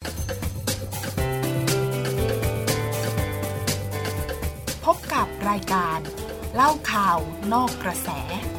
พบกับรายการเล่าข่าวนอกกระแส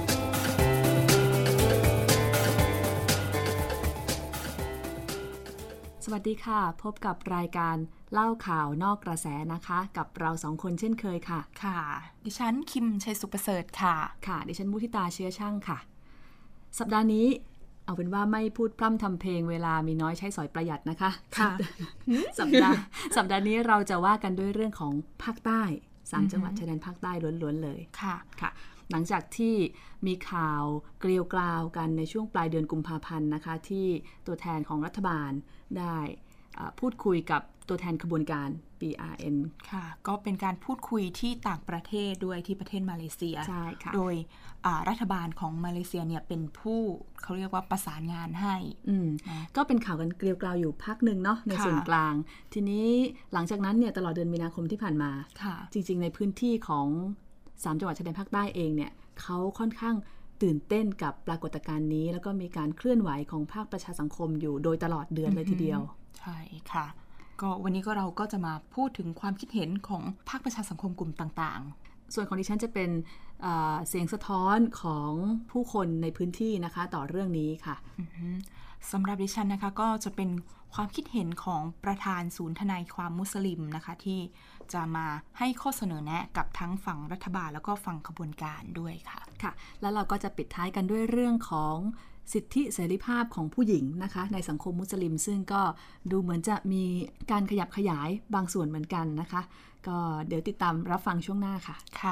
สวัสดีค่ะพบกับรายการเล่าข่าวนอกกระแสนะคะกับเราสองคนเช่นเคยค่ะค่ะดิฉันคิมชัยสุขประเสริฐค่ะค่ะดิฉันมุทิตาเชื้อช่างค่ะสัปดาห์นี้เอาเป็นว่าไม่พูดพร่ำทำเพลงเวลามีน้อยใช้สอยประหยัดนะคะค่ะสัปดาห์นี้เราจะว่ากันด้วยเรื่องของภาคใต้3จังหวัดชายแดนภาคใต้ล้วนๆเลยค่ะค่ะหลังจากที่มีข่าวเกลียวกราวกันในช่วงปลายเดือนกุมภาพันธ์นะคะที่ตัวแทนของรัฐบาลได้พูดคุยกับตัวแทนขบวนการ BRN ค่ะก็เป็นการพูดคุยที่ต่างประเทศด้วยที่ประเทศมาเลเซียใช่ค่ะโดยรัฐบาลของมาเลเซียเนี่ยเป็นผู้เขาเรียกว่าประสานงานให้ก็เป็นข่าวกันเกลียวกราวอยู่พักหนึ่งเนาะในส่วนกลางทีนี้หลังจากนั้นเนี่ยตลอดเดือนมีนาคมที่ผ่านมาจริงๆในพื้นที่ของ3จังหวัดชายแดนภาคใต้เองเนี่ยเขาค่อนข้างตื่นเต้นกับปรากฏการณ์นี้แล้วก็มีการเคลื่อนไหวของภาคประชาสังคมอยู่โดยตลอดเดือนเลยทีเดียวใช่ค่ะก็วันนี้เราก็จะมาพูดถึงความคิดเห็นของภาคประชาสังคมกลุ่มต่างๆส่วนของดิฉันจะเป็นเสียงสะท้อนของผู้คนในพื้นที่นะคะต่อเรื่องนี้ค่ะสำหรับดิฉันนะคะก็จะเป็นความคิดเห็นของประธานศูนย์ทนายความมุสลิมนะคะที่จะมาให้ข้อเสนอแนะกับทั้งฝั่งรัฐบาลแล้วก็ฝั่งขบวนการด้วยค่ะค่ะแล้วเราก็จะปิดท้ายกันด้วยเรื่องของสิทธิเสรีภาพของผู้หญิงนะคะในสังคมมุสลิมซึ่งก็ดูเหมือนจะมีการขยับขยายบางส่วนเหมือนกันนะคะก็เดี๋ยวติดตามรับฟังช่วงหน้าค่ะค่ะ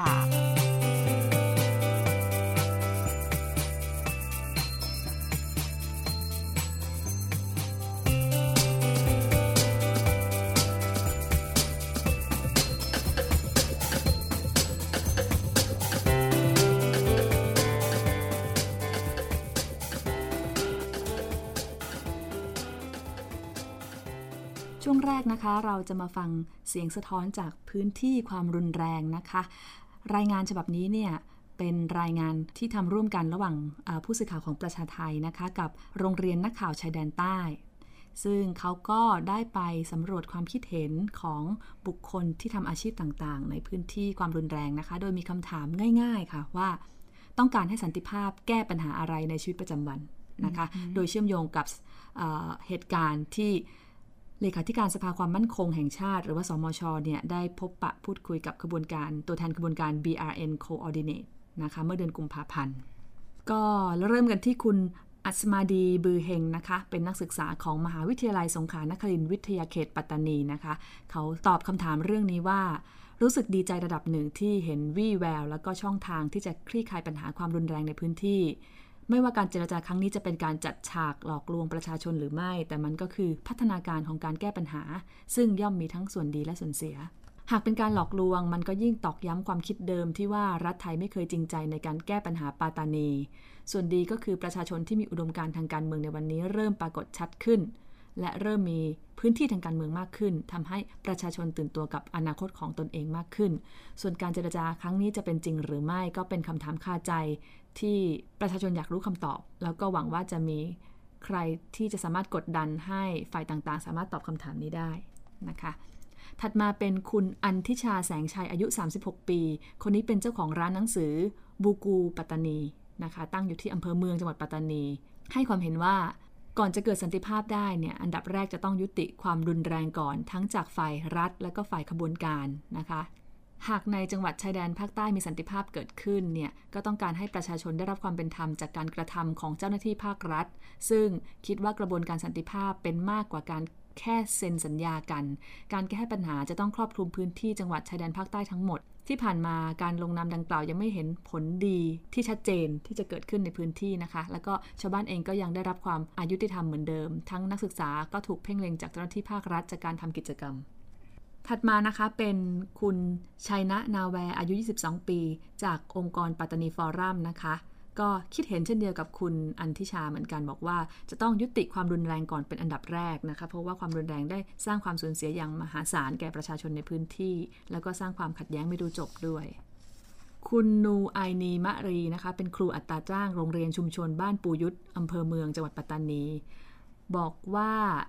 ช่วงแรกนะคะเราจะมาฟังเสียงสะท้อนจากพื้นที่ความรุนแรงนะคะรายงานฉบับนี้เนี่ยเป็นรายงานที่ทำร่วมกันระหว่างผู้สื่อข่าวของประชาไทยนะคะกับโรงเรียนนักข่าวชายแดนใต้ซึ่งเขาก็ได้ไปสำรวจความคิดเห็นของบุคคลที่ทำอาชีพต่างๆในพื้นที่ความรุนแรงนะคะโดยมีคำถามง่ายๆค่ะว่าต้องการให้สันติภาพแก้ปัญหาอะไรในชีวิตประจำวันนะคะโดยเชื่อมโยงกับเหตุการณ์ที่เลขาธิการสภาความมั่นคงแห่งชาติหรือว่าสมช.เนี่ยได้พบปะพูดคุยกับขบวนการตัวแทนขบวนการ BRN Coordinate นะคะเมื่อเดือนกุมภาพันธ์ก็เริ่มกันที่คุณอัศมาดีบือเฮงนะคะเป็นนักศึกษาของมหาวิทยาลัยสงขลานครินทร์วิทยาเขตปัตตานีนะคะเขาตอบคำถามเรื่องนี้ว่ารู้สึกดีใจระดับหนึ่งที่เห็นวี่แววแล้วก็ช่องทางที่จะคลี่คลายปัญหาความรุนแรงในพื้นที่ไม่ว่าการเจรจาครั้งนี้จะเป็นการจัดฉากหลอกลวงประชาชนหรือไม่แต่มันก็คือพัฒนาการของการแก้ปัญหาซึ่งย่อมมีทั้งส่วนดีและส่วนเสียหากเป็นการหลอกลวงมันก็ยิ่งตอกย้ำความคิดเดิมที่ว่ารัฐไทยไม่เคยจริงใจในการแก้ปัญหาปาตานีส่วนดีก็คือประชาชนที่มีอุดมการณ์ทางการเมืองในวันนี้เริ่มปรากฏชัดขึ้นและเริ่มมีพื้นที่ทางการเมืองมากขึ้นทำให้ประชาชนตื่นตัวกับอนาคตของตนเองมากขึ้นส่วนการเจรจาครั้งนี้จะเป็นจริงหรือไม่ก็เป็นคำถามคาใจที่ประชาชนอยากรู้คำตอบแล้วก็หวังว่าจะมีใครที่จะสามารถกดดันให้ฝ่ายต่างๆสามารถตอบคำถามนี้ได้นะคะถัดมาเป็นคุณอันทิชาแสงชัยอายุ36ปีคนนี้เป็นเจ้าของร้านหนังสือบูกูปัตตานีนะคะตั้งอยู่ที่อำเภอเมืองจังหวัดปัตตานีให้ความเห็นว่าก่อนจะเกิดสันติภาพได้เนี่ยอันดับแรกจะต้องยุติความรุนแรงก่อนทั้งจากฝ่ายรัฐและก็ฝ่ายขบวนการนะคะหากในจังหวัดชายแดนภาคใต้มีสันติภาพเกิดขึ้นเนี่ยก็ต้องการให้ประชาชนได้รับความเป็นธรรมจากการกระทำของเจ้าหน้าที่ภาครัฐซึ่งคิดว่ากระบวนการสันติภาพเป็นมากกว่าการแค่เซ็นสัญญากันการแก้ปัญหาจะต้องครอบคลุมพื้นที่จังหวัดชายแดนภาคใต้ทั้งหมดที่ผ่านมาการลงนามดังกล่าวยังไม่เห็นผลดีที่ชัดเจนที่จะเกิดขึ้นในพื้นที่นะคะแล้วก็ชาวบ้านเองก็ยังได้รับความอายุติธรรมเหมือนเดิมทั้งนักศึกษาก็ถูกเพ่งเล็งจากเจ้าหน้าที่ภาครัฐจากการทำกิจกรรมถัดมานะคะเป็นคุณชัยนะนาแวอายุ22ปีจากองค์กรปัตตานีฟอรัมนะคะก็คิดเห็นเช่นเดียวกับคุณอันทิชาเหมือนกันบอกว่าจะต้องยุติความรุนแรงก่อนเป็นอันดับแรกนะคะเพราะว่าความรุนแรงได้สร้างความสูญเสียอย่างมหาศาลแก่ประชาชนในพื้นที่แล้วก็สร้างความขัดแย้งไม่รู้จบด้วยคุณนูไอนีมะรีนะคะเป็นครูอัตราจ้างโรงเรียนชุมชนบ้านปูยุทธอำเภอเมืองจังหวัดปัตตานีบอกว่า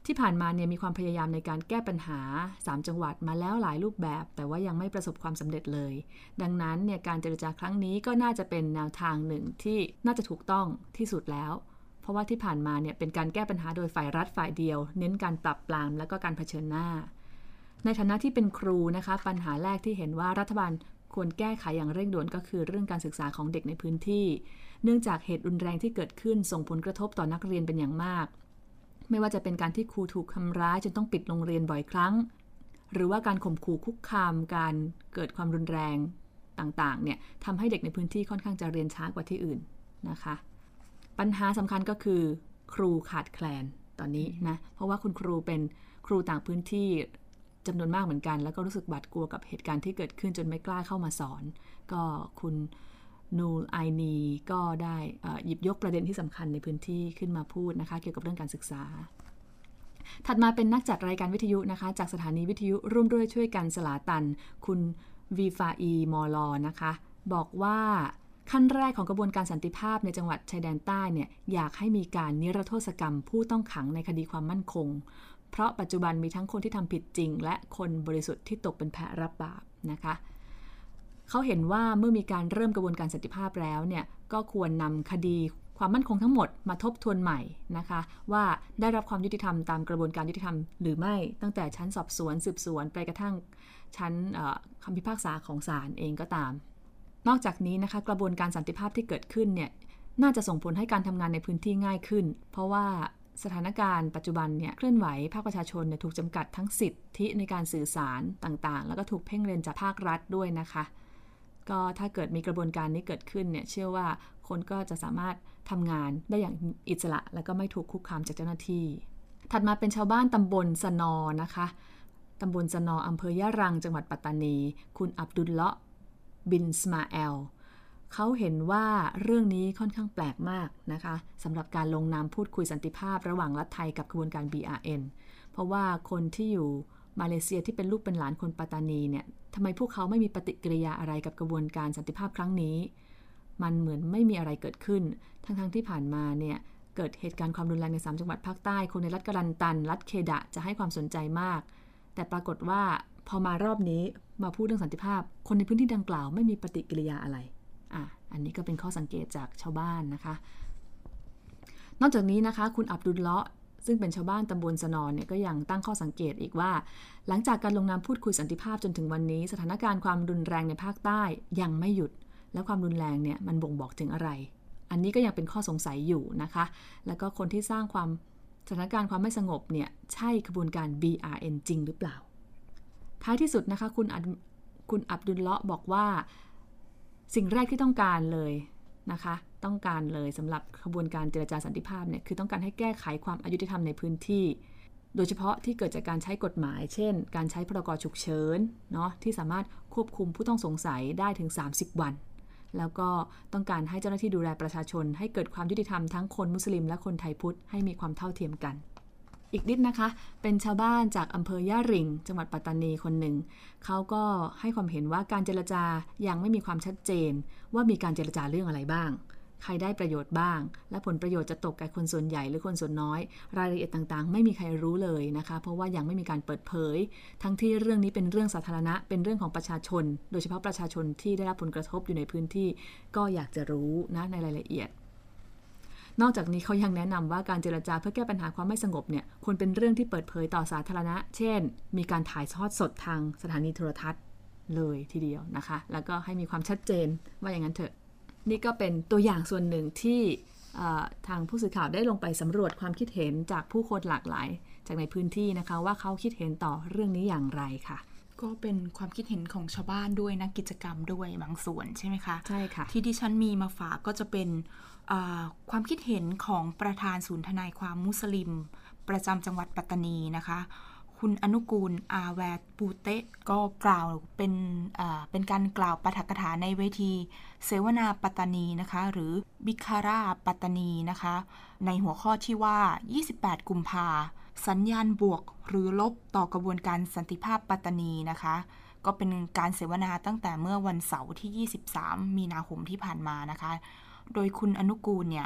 ที่ผ่านมาเนี่ยมีความพยายามในการแก้ปัญหา3จังหวัดมาแล้วหลายรูปแบบแต่ว่ายังไม่ประสบความสำเร็จเลยดังนั้นเนี่ยการเจรจาครั้งนี้ก็น่าจะเป็นแนวทางหนึ่งที่น่าจะถูกต้องที่สุดแล้วเพราะว่าที่ผ่านมาเนี่ยเป็นการแก้ปัญหาโดยฝ่ายรัฐฝ่ายเดียวเน้นการปรับปรามและก็การเผชิญหน้าในฐานะที่เป็นครูนะคะปัญหาแรกที่เห็นว่ารัฐบาลควรแก้ไขอย่างเร่งด่วนก็คือเรื่องการศึกษาของเด็กในพื้นที่เนื่องจากเหตุรุนแรงที่เกิดขึ้นส่งผลกระทบต่อนักเรียนเป็นอย่างมากไม่ว่าจะเป็นการที่ครูถูกทำร้ายจนต้องปิดโรงเรียนบ่อยครั้งหรือว่าการข่มขู่คุกคามการเกิดความรุนแรงต่างๆเนี่ยทำให้เด็กในพื้นที่ค่อนข้างจะเรียนช้ากว่าที่อื่นนะคะปัญหาสำคัญก็คือครูขาดแคลนตอนนี้นะเพราะว่าคุณครูเป็นครูต่างพื้นที่จำนวนมากเหมือนกันแล้วก็รู้สึกหวาดกลัวกับเหตุการณ์ที่เกิดขึ้นจนไม่กล้าเข้ามาสอนก็คุณนูไอนีก็ได้หยิบยกประเด็นที่สำคัญในพื้นที่ขึ้นมาพูดนะคะเกี่ยวกับเรื่องการศึกษาถัดมาเป็นนักจัดรายการวิทยุนะคะจากสถานีวิทยุร่วมด้วยช่วยกันสลาตันคุณวีฟาอีมอลอนะคะบอกว่าขั้นแรกของกระบวนการสันติภาพในจังหวัดชายแดนใต้เนี่ยอยากให้มีการนิรโทษกรรมผู้ต้องขังในคดีความมั่นคงเพราะปัจจุบันมีทั้งคนที่ทำผิดจริงและคนบริสุทธิ์ที่ตกเป็นแพะรับบาปนะคะเขาเห็นว่าเมื่อมีการเริ่มกระบวนการสันติภาพแล้วเนี่ยก็ควรนำคดีความมั่นคงทั้งหมดมาทบทวนใหม่นะคะว่าได้รับความยุติธรรมตามกระบวนการยุติธรรมหรือไม่ตั้งแต่ชั้นสอบสวนสืบสวนไปกระทั่งชั้นคำพิพากษาของศาลเองก็ตามนอกจากนี้นะคะกระบวนการสันติภาพที่เกิดขึ้นเนี่ยน่าจะส่งผลให้การทำงานในพื้นที่ง่ายขึ้นเพราะว่าสถานการณ์ปัจจุบันเนี่ยเคลื่อนไหวภาคประชาชนเนี่ยถูกจำกัดทั้งสิทธิในการสื่อสารต่างๆแล้วก็ถูกเพ่งเล็งจากภาครัฐด้วยนะคะก็ถ้าเกิดมีกระบวนการนี้เกิดขึ้นเนี่ยเชื่อว่าคนก็จะสามารถทำงานได้อย่างอิสระและก็ไม่ถูกคุกคามจากเจ้าหน้าที่ถัดมาเป็นชาวบ้านตำบลสนอนะคะตำบลสนออำเภอยะรังจังหวัดปัตตานีคุณอับดุลเลาะห์บินสมาเอลเขาเห็นว่าเรื่องนี้ค่อนข้างแปลกมากนะคะสำหรับการลงนามพูดคุยสันติภาพระหว่างรัฐไทยกับกระบวนการ BRN เพราะว่าคนที่อยู่มาเลเซียที่เป็นลูกเป็นหลานคนปัตตานีเนี่ยทำไมพวกเขาไม่มีปฏิกิริยาอะไรกับกระบวนการสันติภาพครั้งนี้มันเหมือนไม่มีอะไรเกิดขึ้นทั้งที่ผ่านมาเนี่ยเกิดเหตุการณ์ความรุนแรงใน3จังหวัดภาคใต้คนในรัฐกะลันตันรัฐเคดะจะให้ความสนใจมากแต่ปรากฏว่าพอมารอบนี้มาพูดเรื่องสันติภาพคนในพื้นที่ดังกล่าวไม่มีปฏิกิริยาอะไรอันนี้ก็เป็นข้อสังเกตจากชาวบ้านนะคะนอกจากนี้นะคะคุณอับดุลเลาะห์ซึ่งเป็นชาวบ้านตำบลสนอนเนี่ยก็ยังตั้งข้อสังเกตอีกว่าหลังจากการลงนามพูดคุยสันติภาพจนถึงวันนี้สถานการณ์ความรุนแรงในภาคใต้ยังไม่หยุดและความรุนแรงเนี่ยมันบ่งบอกถึงอะไรอันนี้ก็ยังเป็นข้อสงสัยอยู่นะคะแล้วก็คนที่สร้างความสถานการณ์ความไม่สงบเนี่ยใช่ขบวนการ BRN จริงหรือเปล่าท้ายที่สุดนะคะคุณอับดุลเลาะห์บอกว่าสิ่งแรกที่ต้องการเลยนะคะต้องการเลยสำหรับขบวนการเจรจาสันติภาพเนี่ยคือต้องการให้แก้ไขความอายุติธรรมในพื้นที่โดยเฉพาะที่เกิดจากการใช้กฎหมายเช่นการใช้พรกฉุกเฉินเนาะที่สามารถควบคุมผู้ต้องสงสัยได้ถึง30วันแล้วก็ต้องการให้เจ้าหน้าที่ดูแลประชาชนให้เกิดความยุติธรรมทั้งคนมุสลิมและคนไทยพุทธให้มีความเท่าเทียมกันอีกนิดนะคะเป็นชาวบ้านจากอำเภอย่าริงจังหวัดปัตตานีคนหนึ่งเขาก็ให้ความเห็นว่าการเจรจายังไม่มีความชัดเจนว่ามีการเจรจาเรื่องอะไรบ้างใครได้ประโยชน์บ้างและผลประโยชน์จะตกแก่คนส่วนใหญ่หรือคนส่วนน้อยรายละเอียดต่างๆไม่มีใครรู้เลยนะคะเพราะว่ายังไม่มีการเปิดเผยทั้งที่เรื่องนี้เป็นเรื่องสาธารณะเป็นเรื่องของประชาชนโดยเฉพาะประชาชนที่ได้รับผลกระทบอยู่ในพื้นที่ก็อยากจะรู้นะในรายละเอียดนอกจากนี้เขายังแนะนำว่าการเจรจาเพื่อแก้ปัญหาความไม่สงบเนี่ยควรเป็นเรื่องที่เปิดเผยต่อสาธารณะเช่นมีการถ่ายทอดสดทางสถานีโทรทัศน์เลยทีเดียวนะคะแล้วก็ให้มีความชัดเจนว่าอย่างนั้นเถอะนี่ก็เป็นตัวอย่างส่วนหนึ่งที่ทางผู้สื่อข่าวได้ลงไปสำรวจความคิดเห็นจากผู้คนหลากหลายจากในพื้นที่นะคะว่าเขาคิดเห็นต่อเรื่องนี้อย่างไรค่ะก็เป็นความคิดเห็นของชาวบ้านด้วยนักกิจกรรมด้วยบางส่วนใช่ไหมคะใช่ค่ะที่ดิฉันมีมาฝากก็จะเป็นความคิดเห็นของประธานศูนย์ทนายความมุสลิมประจำจังหวัดปัตตานีนะคะคุณอนุกูลอาแวดปูเตะก็กล่าวเป็นการกล่าวปาฐกถาในเวทีเสวนาปัตตานีนะคะหรือบิคาราปัตตานีนะคะในหัวข้อที่ว่า28กุมภาสัญญาณบวกหรือลบต่อกระบวนการสันติภาพปัตตานีนะคะก็เป็นการเสวนาตั้งแต่เมื่อวันเสาร์ที่23มีนาคมที่ผ่านมานะคะโดยคุณอนุกูลเนี่ย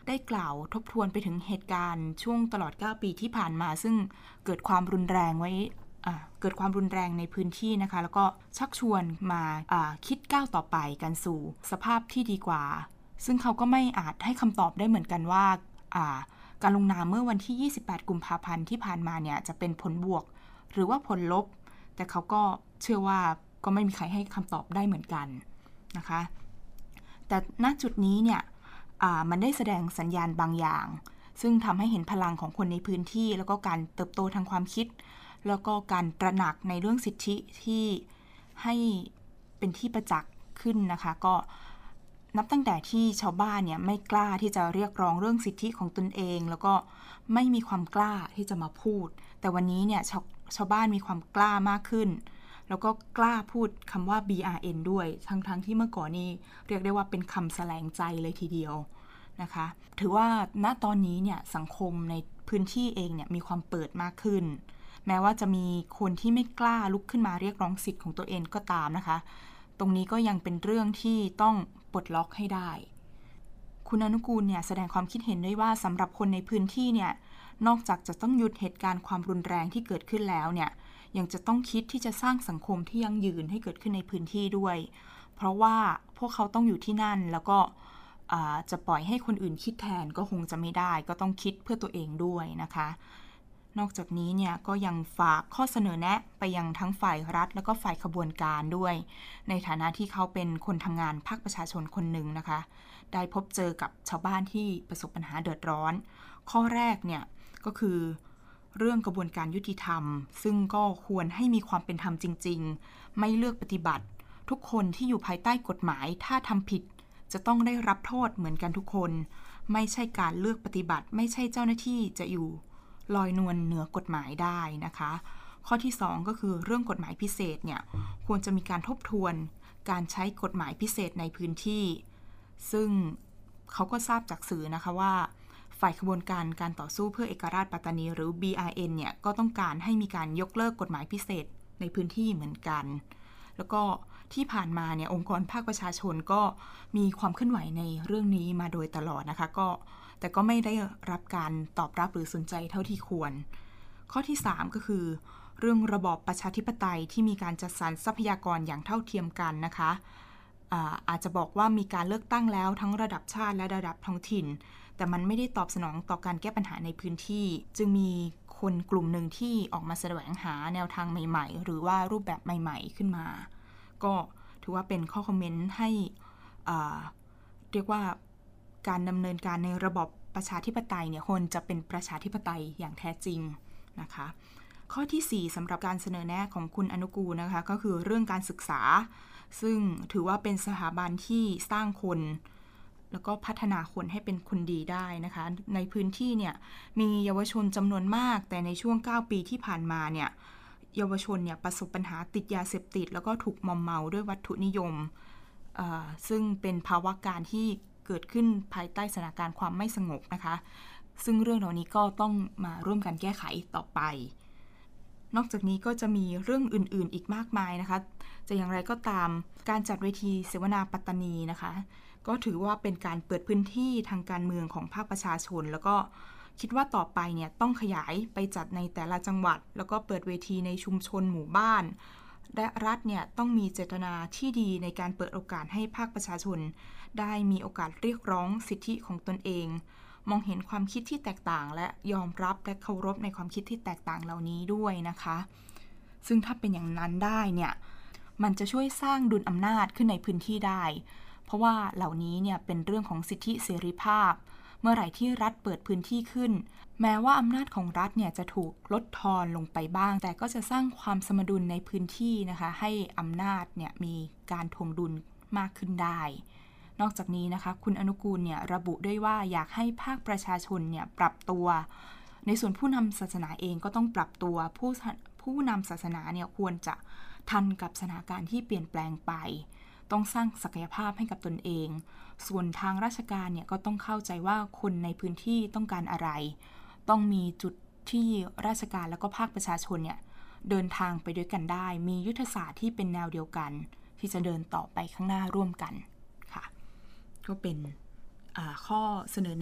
ได้กล่าวทบทวนไปถึงเหตุการณ์ช่วงตลอด9ปีที่ผ่านมาซึ่งเกิดความรุนแรงในพื้นที่นะคะแล้วก็ชักชวนมาคิดก้าวต่อไปกันสู่สภาพที่ดีกว่าซึ่งเขาก็ไม่อาจให้คำตอบได้เหมือนกันว่าการลงนามเมื่อวันที่28กุมภาพันธ์ที่ผ่านมาเนี่ยจะเป็นผลบวกหรือว่าผลลบแต่เขาก็เชื่อว่าก็ไม่มีใครให้คำตอบได้เหมือนกันนะคะแต่ณจุดนี้เนี่ยมันได้แสดงสัญญาณบางอย่างซึ่งทำให้เห็นพลังของคนในพื้นที่แล้วก็การเติบโตทางความคิดแล้วก็การตระหนักในเรื่องสิทธิที่ให้เป็นที่ประจักษ์ขึ้นนะคะก็นับตั้งแต่ที่ชาวบ้านเนี่ยไม่กล้าที่จะเรียกร้องเรื่องสิทธิของตนเองแล้วก็ไม่มีความกล้าที่จะมาพูดแต่วันนี้เนี่ยชาวบ้านมีความกล้ามากขึ้นแล้วก็กล้าพูดคำว่า BRN ด้วยทั้งที่เมื่อก่อนนี้เรียกได้ว่าเป็นคำแสลงใจเลยทีเดียวนะคะถือว่าณตอนนี้เนี่ยสังคมในพื้นที่เองเนี่ยมีความเปิดมากขึ้นแม้ว่าจะมีคนที่ไม่กล้าลุกขึ้นมาเรียกร้องสิทธิ์ของตัวเองก็ตามนะคะตรงนี้ก็ยังเป็นเรื่องที่ต้องปลดล็อกให้ได้คุณอนุกูลเนี่ยแสดงความคิดเห็นด้วยว่าสำหรับคนในพื้นที่เนี่ยนอกจากจะต้องหยุดเหตุการณ์ความรุนแรงที่เกิดขึ้นแล้วเนี่ยยังจะต้องคิดที่จะสร้างสังคมที่ยั่งยืนให้เกิดขึ้นในพื้นที่ด้วยเพราะว่าพวกเขาต้องอยู่ที่นั่นแล้วก็จะปล่อยให้คนอื่นคิดแทนก็คงจะไม่ได้ก็ต้องคิดเพื่อตัวเองด้วยนะคะนอกจากนี้เนี่ยก็ยังฝากข้อเสนอแนะไปยังทั้งฝ่ายรัฐแล้วก็ฝ่ายขบวนการด้วยในฐานะที่เขาเป็นคนทำงานภาคประชาชนคนหนึ่งนะคะได้พบเจอกับชาวบ้านที่ประสบปัญหาเดือดร้อนข้อแรกเนี่ยก็คือเรื่องกระบวนการยุติธรรมซึ่งก็ควรให้มีความเป็นธรรมจริงๆไม่เลือกปฏิบัติทุกคนที่อยู่ภายใต้กฎหมายถ้าทำผิดจะต้องได้รับโทษเหมือนกันทุกคนไม่ใช่การเลือกปฏิบัติไม่ใช่เจ้าหน้าที่จะอยู่ลอยนวลเหนือกฎหมายได้นะคะข้อที่2ก็คือเรื่องกฎหมายพิเศษเนี่ยควรจะมีการทบทวนการใช้กฎหมายพิเศษในพื้นที่ซึ่งเขาก็ทราบจากสื่อนะคะว่าฝ่ายขบวนการการต่อสู้เพื่อเอกราชปัตตานีหรือ BRN เนี่ยก็ต้องการให้มีการยกเลิกกฎหมายพิเศษในพื้นที่เหมือนกันแล้วก็ที่ผ่านมาเนี่ยองค์กรภาคประชาชนก็มีความเคลื่อนไหวในเรื่องนี้มาโดยตลอดนะคะแต่ก็ไม่ได้รับการตอบรับหรือสนใจเท่าที่ควรข้อที่3ก็คือเรื่องระบอบประชาธิปไตยที่มีการจัดสรรทรัพยากรอย่างเท่าเทียมกันนะคะอาจจะบอกว่ามีการเลือกตั้งแล้วทั้งระดับชาติและระดับท้องถิ่นแต่มันไม่ได้ตอบสนองต่อการแก้ปัญหาในพื้นที่จึงมีคนกลุ่มหนึ่งที่ออกมาแสวงหาแนวทางใหม่ๆหรือว่ารูปแบบใหม่ๆขึ้นมาก็ถือว่าเป็นข้อคอมเมนต์ให้เรียกว่าการดำเนินการในระบอบประชาธิปไตยเนี่ยควรจะเป็นประชาธิปไตยอย่างแท้จริงนะคะข้อที่4สำหรับการเสนอแนะของคุณอนุกูลนะคะก็คือเรื่องการศึกษาซึ่งถือว่าเป็นสถาบันที่สร้างคนแล้วก็พัฒนาคนให้เป็นคนดีได้นะคะในพื้นที่เนี่ยมีเยาวชนจำนวนมากแต่ในช่วง9ปีที่ผ่านมาเนี่ยเยาวชนเนี่ยประสบปัญหาติดยาเสพติดแล้วก็ถูกมอมเมาด้วยวัตถุนิยมซึ่งเป็นภาวะการที่เกิดขึ้นภายใต้สถานการณ์ความไม่สงบนะคะซึ่งเรื่องเหล่านี้ก็ต้องมาร่วมกันแก้ไขต่อไปนอกจากนี้ก็จะมีเรื่องอื่นๆอีกมากมายนะคะจะอย่างไรก็ตามการจัดเวทีเสวนาปัตตานีนะคะก็ถือว่าเป็นการเปิดพื้นที่ทางการเมืองของภาคประชาชนแล้วก็คิดว่าต่อไปเนี่ยต้องขยายไปจัดในแต่ละจังหวัดแล้วก็เปิดเวทีในชุมชนหมู่บ้านและรัฐเนี่ยต้องมีเจตนาที่ดีในการเปิดโอกาสให้ภาคประชาชนได้มีโอกาสเรียกร้องสิทธิของตนเองมองเห็นความคิดที่แตกต่างและยอมรับและเคารพในความคิดที่แตกต่างเหล่านี้ด้วยนะคะซึ่งถ้าเป็นอย่างนั้นได้เนี่ยมันจะช่วยสร้างดุลอำนาจขึ้นในพื้นที่ได้เพราะว่าเหล่านี้เนี่ยเป็นเรื่องของสิทธิเสรีภาพเมื่อไหร่ที่รัฐเปิดพื้นที่ขึ้นแม้ว่าอำนาจของรัฐเนี่ยจะถูกลดทอนลงไปบ้างแต่ก็จะสร้างความสมดุลในพื้นที่นะคะให้อำนาจเนี่ยมีการทวงดุลมากขึ้นได้นอกจากนี้นะคะคุณอนุกูลเนี่ยระบุด้วยว่าอยากให้ภาคประชาชนเนี่ยปรับตัวในส่วนผู้นำศาสนาเองก็ต้องปรับตัวผู้นำศาสนาเนี่ยควรจะทันกับสถานการณ์ที่เปลี่ยนแปลงไปต้องสร้างศักยภาพให้กับตนเองส่วนทางราชการเนี่ยก็ต้องเข้าใจว่าคนในพื้นที่ต้องการอะไรต้องมีจุดที่ราชการแล้วก็ภาคประชาชนเนี่ยเดินทางไปด้วยกันได้มียุทธศาสตร์ที่เป็นแนวเดียวกันที่จะเดินต่อไปข้างหน้าร่วมกันค่ะก็เป็นข้อเสนอแนะ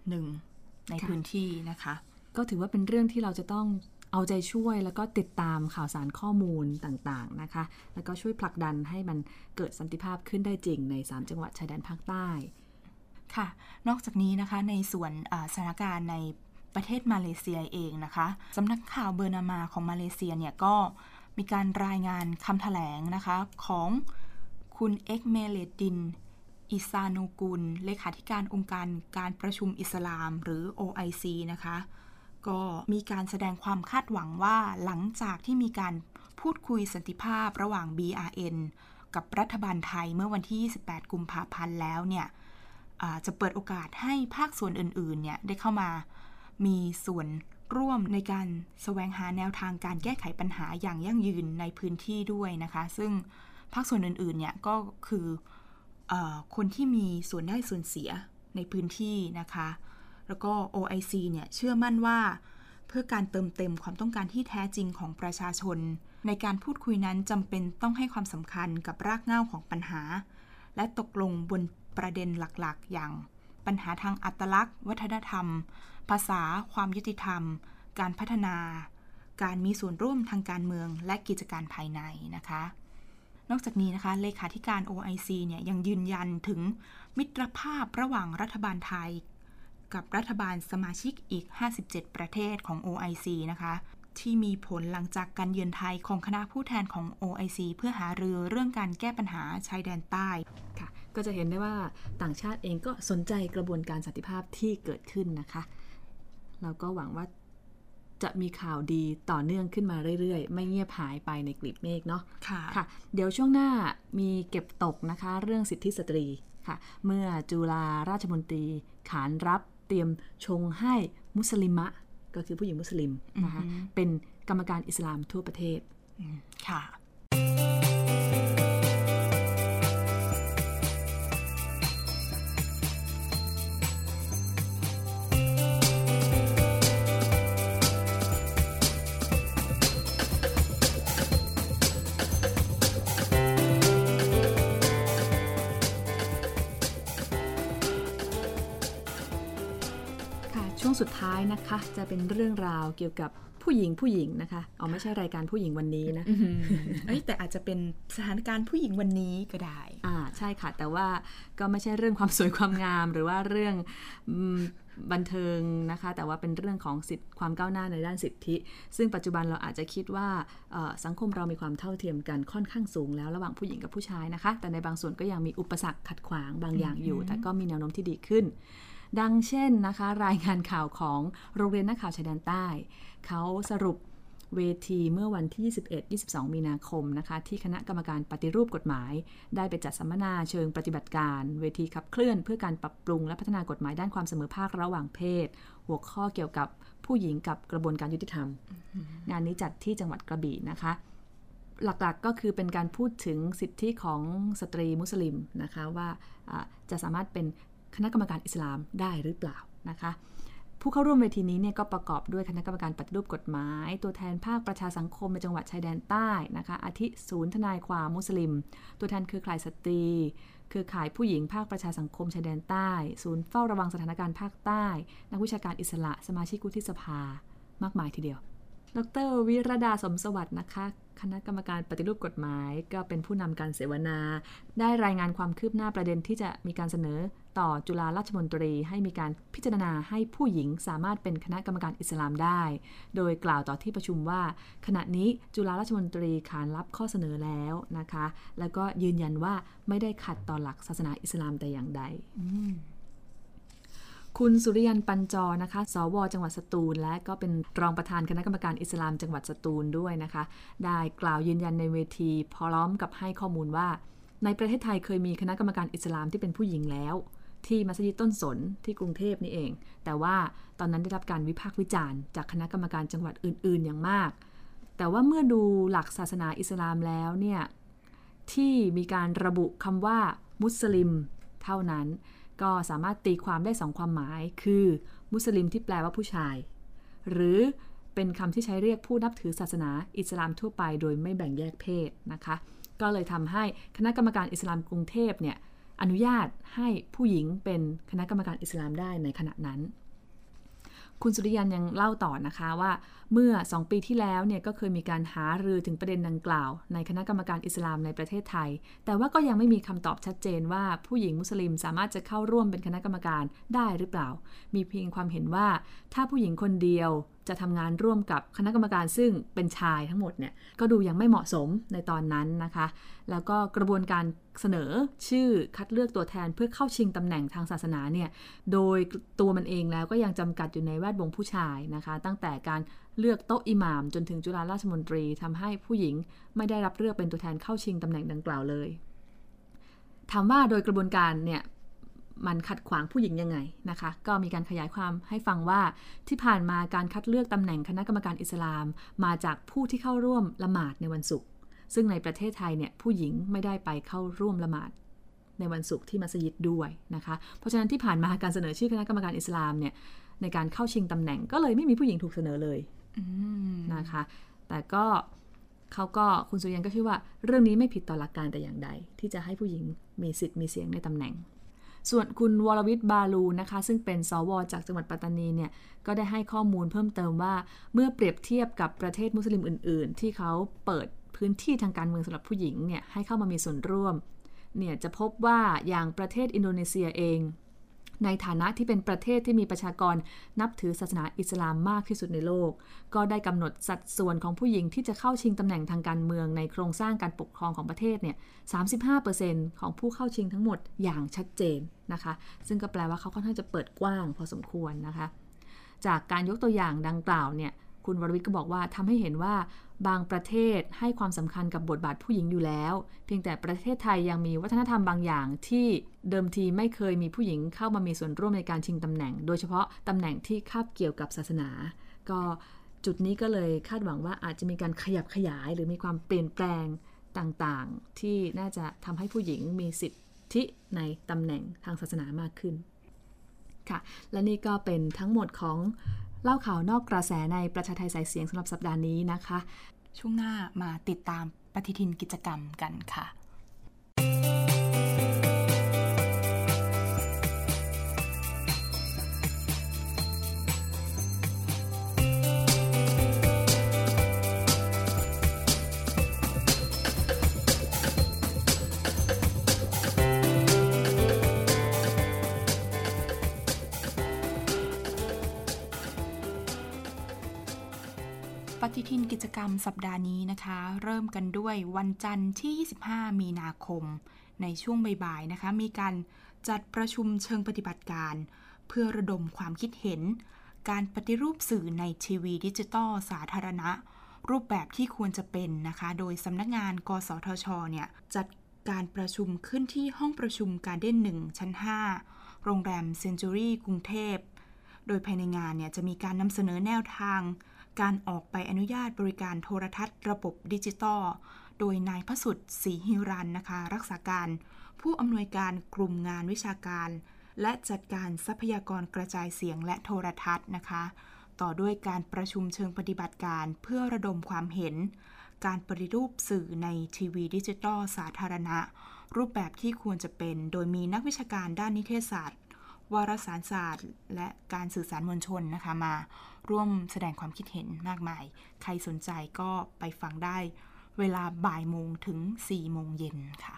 หนึ่งในพื้นที่นะคะก็ถือว่าเป็นเรื่องที่เราจะต้องเอาใจช่วยแล้วก็ติดตามข่าวสารข้อมูลต่างๆนะคะแล้วก็ช่วยผลักดันให้มันเกิดสันติภาพขึ้นได้จริงใน3จังหวัดชายแดนภาคใต้ค่ะนอกจากนี้นะคะในส่วนสถานการณ์ในประเทศมาเลเซียเองนะคะสำนักข่าวเบอร์นามาของมาเลเซียเนี่ยก็มีการรายงานคำแถลงนะคะของคุณเอ็กเมเลดินอิซานูกุลเลขาธิการองค์การประชุมอิสลามหรือ OIC นะคะก็มีการแสดงความคาดหวังว่าหลังจากที่มีการพูดคุยสันติภาพระหว่าง BRN กับรัฐบาลไทยเมื่อวันที่28กุมภาพันธ์แล้วเนี่ยจะเปิดโอกาสให้ภาคส่วนอื่นๆเนี่ยได้เข้ามามีส่วนร่วมในการแสวงหาแนวทางการแก้ไขปัญหาอย่างยั่งยืนในพื้นที่ด้วยนะคะซึ่งภาคส่วนอื่นๆเนี่ยก็คือคนที่มีส่วนได้ส่วนเสียในพื้นที่นะคะแล้วก็ OIC เนี่ยเชื่อมั่นว่าเพื่อการเติมเต็มความต้องการที่แท้จริงของประชาชนในการพูดคุยนั้นจำเป็นต้องให้ความสำคัญกับรากเหง้าของปัญหาและตกลงบนประเด็นหลักๆอย่างปัญหาทางอัตลักษณ์วัฒนธรรมภาษาความยุติธรรมการพัฒนาการมีส่วนร่วมทางการเมืองและกิจการภายในนะคะนอกจากนี้นะคะเลขาธิการ OIC เนี่ยยังยืนยันถึงมิตรภาพระหว่างรัฐบาลไทยกับรัฐบาลสมาชิกอีก57ประเทศของ OIC นะคะที่มีผลหลังจากการเยือนไทยของคณะผู้แทนของ OIC เพื่อหารือเรื่องการแก้ปัญหาชายแดนใต้ค่ะก็จะเห็นได้ว่าต่างชาติเองก็สนใจกระบวนการสันติภาพที่เกิดขึ้นนะคะเราก็หวังว่าจะมีข่าวดีต่อเนื่องขึ้นมาเรื่อยๆไม่เงียบหายไปในกลีบเมฆเนาะค่ะเดี๋ยวช่วงหน้ามีเก็บตกนะคะเรื่องสิทธิสตรีค่ะเมื่อจุฬาราชมนตรีขานรับเตรียมชงให้มุสลิมะก็คือผู้หญิงมุสลิมนะคะเป็นกรรมการอิสลามทั่วประเทศค่ะช่วงสุดท้ายนะคะจะเป็นเรื่องราวเกี่ยวกับผู้หญิงนะคะไม่ใช่รายการผู้หญิงวันนี้นะแต่อาจจะเป็นสถานการณ์ผู้หญิงวันนี้ก็ได้ใช่ค่ะแต่ว่าก็ไม่ใช่เรื่องความสวยความงามหรือว่าเรื่องบันเทิงนะคะแต่ว่าเป็นเรื่องของสิทธิความก้าวหน้าในด้านสิทธิซึ่งปัจจุบันเราอาจจะคิดว่าสังคมเรามีความเท่าเทียมกันค่อนข้างสูงแล้วระหว่างผู้หญิงกับผู้ชายนะคะแต่ในบางส่วนก็ยังมีอุปสรรคขัดขวางบางอย่างอยู่แต่ก็มีแนวโน้มที่ดีขึ้นดังเช่นนะคะรายงานข่าวของโรงเรียนนักข่าวชายแดนใต้เขาสรุปเวทีเมื่อวันที่ 21-22 มีนาคมนะคะที่คณะกรรมการปฏิรูปกฎหมายได้ไปจัดสัมมนาเชิงปฏิบัติการเวทีขับเคลื่อนเพื่อการปรับปรุงและพัฒนากฎหมายด้านความเสมอภาคระหว่างเพศหัวข้อเกี่ยวกับผู้หญิงกับกระบวนการยุติธรรมงานนี้จัดที่จังหวัดกระบี่นะคะหลักๆก็คือเป็นการพูดถึงสิทธิของสตรีมุสลิมนะคะว่าจะสามารถเป็นคณะกรรมการอิสลามได้หรือเปล่านะคะผู้เข้าร่วมเวทีนี้เนี่ยก็ประกอบด้วยคณะกรรมการปฏิรูปกฎหมายตัวแทนภาคประชาสังคมในจังหวัดชายแดนใต้นะคะอาทิศูนย์ทนายความมุสลิมตัวแทนเครือข่ายสตรีเครือข่ายผู้หญิงภาคประชาสังคมชายแดนใต้ศูนย์เฝ้าระวังสถานการณ์ภาคใต้นักวิชาการอิสระสมาชิกวุฒิสภามากมายทีเดียวดร.วิรดาสมสวัสดิ์นะคะคณะกรรมการปฏิรูปกฎหมายก็เป็นผู้นำการเสวนาได้รายงานความคืบหน้าประเด็นที่จะมีการเสนอต่อจุฬาราชมนตรีให้มีการพิจารณาให้ผู้หญิงสามารถเป็นคณะกรรมการอิสลามได้โดยกล่าวต่อที่ประชุมว่าขณะนี้จุฬาราชมนตรีขานรับข้อเสนอแล้วนะคะแล้วก็ยืนยันว่าไม่ได้ขัดต่อหลักศาสนาอิสลามแต่อย่างใดคุณสุริยันต์ปัญจรนะคะสว.จังหวัดสตูลและก็เป็นรองประธานคณะกรรมการอิสลามจังหวัดสตูลด้วยนะคะได้กล่าวยืนยันในเวทีพร้อมกับให้ข้อมูลว่าในประเทศไทยเคยมีคณะกรรมการอิสลามที่เป็นผู้หญิงแล้วที่มัสยิดต้นสนที่กรุงเทพนี่เองแต่ว่าตอนนั้นได้รับการวิพากษ์วิจารณ์จากคณะกรรมการจังหวัดอื่นๆอย่างมากแต่ว่าเมื่อดูหลักศาสนาอิสลามแล้วเนี่ยที่มีการระบุคำว่ามุสลิมเท่านั้นก็สามารถตีความได้2ความหมายคือมุสลิมที่แปลว่าผู้ชายหรือเป็นคำที่ใช้เรียกผู้นับถือศาสนาอิสลามทั่วไปโดยไม่แบ่งแยกเพศนะคะก็เลยทำให้คณะกรรมการอิสลามกรุงเทพเนี่ยอนุญาตให้ผู้หญิงเป็นคณะกรรมการอิสลามได้ในขณะนั้นคุณสุริยันยังเล่าต่อนะคะว่าเมื่อ2 ปีที่แล้วเนี่ยก็เคยมีการหารือถึงประเด็นดังกล่าวในคณะกรรมการอิสลามในประเทศไทยแต่ว่าก็ยังไม่มีคำตอบชัดเจนว่าผู้หญิงมุสลิมสามารถจะเข้าร่วมเป็นคณะกรรมการได้หรือเปล่ามีเพียงความเห็นว่าถ้าผู้หญิงคนเดียวจะทำงานร่วมกับคณะกรรมการซึ่งเป็นชายทั้งหมดเนี่ยก็ดูยังไม่เหมาะสมในตอนนั้นนะคะแล้วก็กระบวนการเสนอชื่อคัดเลือกตัวแทนเพื่อเข้าชิงตำแหน่งทางศาสนาเนี่ยโดยตัวมันเองแล้วก็ยังจำกัดอยู่ในแวดวงผู้ชายนะคะตั้งแต่การเลือกโต๊ะอิหม่ามจนถึงจุฬาราชมนตรีทำให้ผู้หญิงไม่ได้รับเลือกเป็นตัวแทนเข้าชิงตำแหน่งดังกล่าวเลยถามว่าโดยกระบวนการเนี่ยมันขัดขวางผู้หญิงยังไงนะคะก็มีการขยายความให้ฟังว่าที่ผ่านมาการคัดเลือกตำแหน่งคณะกรรมการอิสลามมาจากผู้ที่เข้าร่วมละหมาดในวันศุกร์ซึ่งในประเทศไทยเนี่ยผู้หญิงไม่ได้ไปเข้าร่วมละหมาดในวันศุกร์ที่มัสยิดด้วยนะคะเพราะฉะนั้นที่ผ่านมาการเสนอชื่อคณะกรรมการอิสลามเนี่ยในการเข้าชิงตำแหน่งก็เลยไม่มีผู้หญิงถูกเสนอเลยนะคะแต่ก็คุณสุริยันก็เชื่อว่าเรื่องนี้ไม่ผิดต่อหลักการแต่อย่างใดที่จะให้ผู้หญิงมีสิทธิ์มีเสียงในตำแหน่งส่วนคุณวรวิทย์บาลูนะคะซึ่งเป็นสวจากจังหวัดปัตตานีเนี่ยก็ได้ให้ข้อมูลเพิ่มเติมว่าเมื่อเปรียบเทียบกับประเทศมุสลิมอื่นๆที่เขาเปิดพื้นที่ทางการเมืองสำหรับผู้หญิงเนี่ยให้เข้ามามีส่วนร่วมเนี่ยจะพบว่าอย่างประเทศอินโดนีเซียเองในฐานะที่เป็นประเทศที่มีประชากรนับถือศาสนาอิสลามมากที่สุดในโลกก็ได้กำหนดสัดส่วนของผู้หญิงที่จะเข้าชิงตำแหน่งทางการเมืองในโครงสร้างการปกครองของประเทศเนี่ย 35% ของผู้เข้าชิงทั้งหมดอย่างชัดเจนนะคะซึ่งก็แปลว่าเขาค่อนข้างจะเปิดกว้างพอสมควรนะคะจากการยกตัวอย่างดังกล่าวเนี่ยคุณวรวิทย์ก็บอกว่าทำให้เห็นว่าบางประเทศให้ความสำคัญกับบทบาทผู้หญิงอยู่แล้วเพียงแต่ประเทศไทยยังมีวัฒนธรรมบางอย่างที่เดิมทีไม่เคยมีผู้หญิงเข้ามามีส่วนร่วมในการชิงตำแหน่งโดยเฉพาะตำแหน่งที่คาบเกี่ยวกับศาสนาก็จุดนี้ก็เลยคาดหวังว่าอาจจะมีการขยับขยายหรือมีความเปลี่ยนแปลงต่างๆที่น่าจะทำให้ผู้หญิงมีสิทธิในตำแหน่งทางศาสนามากขึ้นค่ะและนี่ก็เป็นทั้งหมดของเล่าข่าวนอกกระแสในประชาไทยสายเสียงสำหรับสัปดาห์นี้นะคะช่วงหน้ามาติดตามปฏิทินกิจกรรมกันค่ะปฏิทินกิจกรรมสัปดาห์นี้นะคะเริ่มกันด้วยวันจันทร์ที่25มีนาคมในช่วงบ่ายๆนะคะมีการจัดประชุมเชิงปฏิบัติการเพื่อระดมความคิดเห็นการปฏิรูปสื่อในทีวีดิจิตอลสาธารณะรูปแบบที่ควรจะเป็นนะคะโดยสำนักงานกสทชเนี่ยจัดการประชุมขึ้นที่ห้องประชุมการ์เด้น1ชั้น5โรงแรมเซนจูรี่กรุงเทพโดยภายในงานเนี่ยจะมีการนำเสนอแนวทางการออกใบอนุญาตบริการโทรทัศน์ระบบดิจิตอลโดยนายพสุทธิ์ศรีหิรันนะคะรักษาการผู้อำนวยการกลุ่มงานวิชาการและจัดการทรัพยากรกระจายเสียงและโทรทัศน์นะคะต่อด้วยการประชุมเชิงปฏิบัติการเพื่อระดมความเห็นการปฏิรูปสื่อในทีวีดิจิตอลสาธารณะรูปแบบที่ควรจะเป็นโดยมีนักวิชาการด้านนิเทศศาสตร์วารสารศาสตร์และการสื่อสารมวลชนนะคะมาร่วมแสดงความคิดเห็นมากมายใครสนใจก็ไปฟังได้เวลาบ่ายโมงถึง4โมงเย็นค่ะ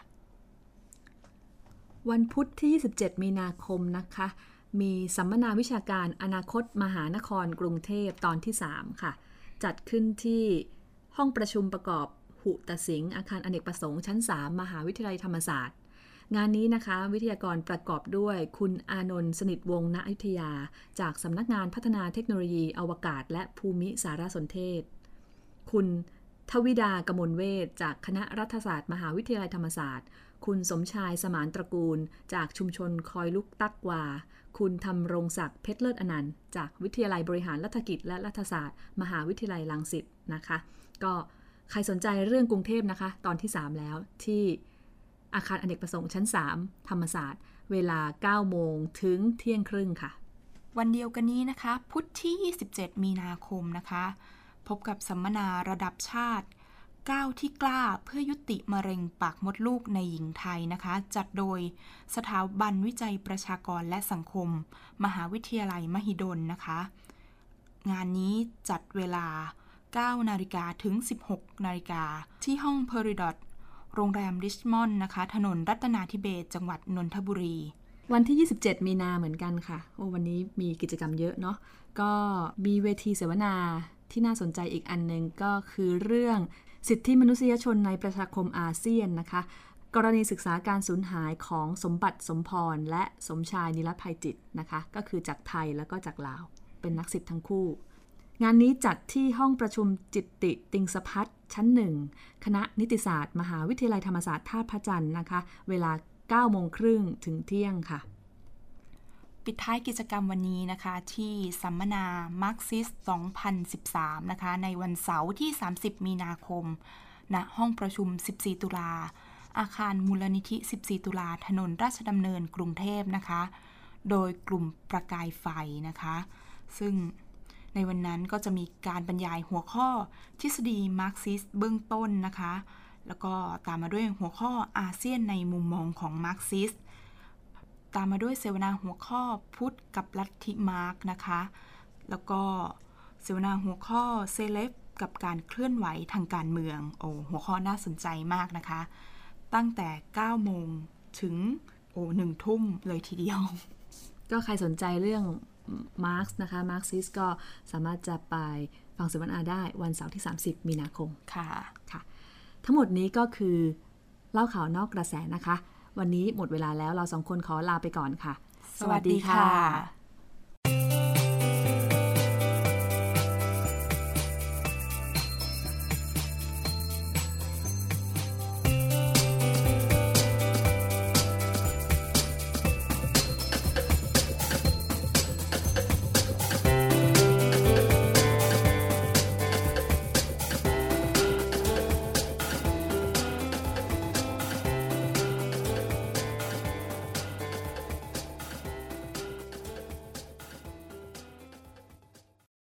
วันพุธที่27มีนาคมนะคะมีสัมมนาวิชาการอนาคตมหานครกรุงเทพตอนที่3ค่ะจัดขึ้นที่ห้องประชุมประกอบหุตสิงห์อาคารอเนกประสงค์ชั้น3มหาวิทยาลัยธรรมศาสตร์งานนี้นะคะวิทยากรประกอบด้วยคุณอานนท์สนิทวงศ์ณอยุธยาจากสำนักงานพัฒนาเทคโนโลยีอวกาศและภูมิสารสนเทศคุณทวิดากมลเวชจากคณะรัฐศาสตร์มหาวิทยาลัยธรรมศาสตร์คุณสมชายสมานตระกูลจากชุมชนคอยลุกตักวาคุณธำรงศักดิ์เพชรเลิศอนันต์จากวิทยาลัยบริหารรัฐกิจและรัฐศาสตร์มหาวิทยาลัยรังสิตนะคะก็ใครสนใจเรื่องกรุงเทพนะคะตอนที่3แล้วที่อาคารอเนกประสงค์ชั้น3ธรรมศาสตร์เวลา 9 โมงถึงเที่ยงครึ่งค่ะวันเดียวกันนี้นะคะพุธที่27มีนาคมนะคะพบกับสัมมนาระดับชาติก้าวที่กล้าเพื่อยุติมะเร็งปากมดลูกในหญิงไทยนะคะจัดโดยสถาบันวิจัยประชากรและสังคมมหาวิทยาลัยมหิดลนะคะงานนี้จัดเวลา 9 นาฬิกาถึง 16 นาฬิกาที่ห้องเพอริดอทโรงแรมริชมอนด์นะคะถนนรัตนาธิเบศรจังหวัดนนทบุรีวันที่ 27 มีนาเหมือนกันค่ะวันนี้มีกิจกรรมเยอะเนาะก็มีเวทีเสวนาที่น่าสนใจอีกอันนึงก็คือเรื่องสิทธิมนุษยชนในประชาคมอาเซียนนะคะกรณีศึกษาการสูญหายของสมบัติสมพรและสมชายนิรภัยจิตนะคะก็คือจากไทยแล้วก็จากลาวเป็นนักศิษย์ทั้งคู่งานนี้จัดที่ห้องประชุมจิตติติงสภัทรชั้น 1 คณะนิติศาสตร์มหาวิทยาลัยธรรมศาสตร์ท่าพระจันทร์นะคะเวลา 9 โมงครึ่งถึงเที่ยงค่ะปิดท้ายกิจกรรมวันนี้นะคะที่สัมมนา Marxist 2013 นะคะในวันเสาร์ที่ 30 มีนาคมณห้องประชุม 14 ตุลาอาคารมูลนิธิ 14 ตุลาถนนราชดำเนินกรุงเทพนะคะโดยกลุ่มประกายไฟนะคะซึ่งในวันนั้นก็จะมีการบรรยายหัวข้อทฤษฎีมาร์กซิสต์เบื้องต้นนะคะแล้วก็ตามมาด้วยหัวข้ออาเซียนในมุมมองของมาร์กซิสต์ตามมาด้วยเสวนาหัวข้อพุทธกับลัทธิมาร์กนะคะแล้วก็เสวนาหัวข้อเซเลบกับการเคลื่อนไหวทางการเมืองหัวข้อน่าสนใจมากนะคะตั้งแต่ 9 โมงถึง1 ทุ่มเลยทีเดียวก็ใครสนใจเรื่องมาร์กซ์นะคะมาร์กซิสก็สามารถจะไปฟังเสวนาได้วันเสาร์ที่ 30 มีนาคมค่ะทั้งหมดนี้ก็คือเล่าข่าวนอกกระแสนะคะวันนี้หมดเวลาแล้วเราสองคนขอลาไปก่อนค่ะสวัสดีค่ะ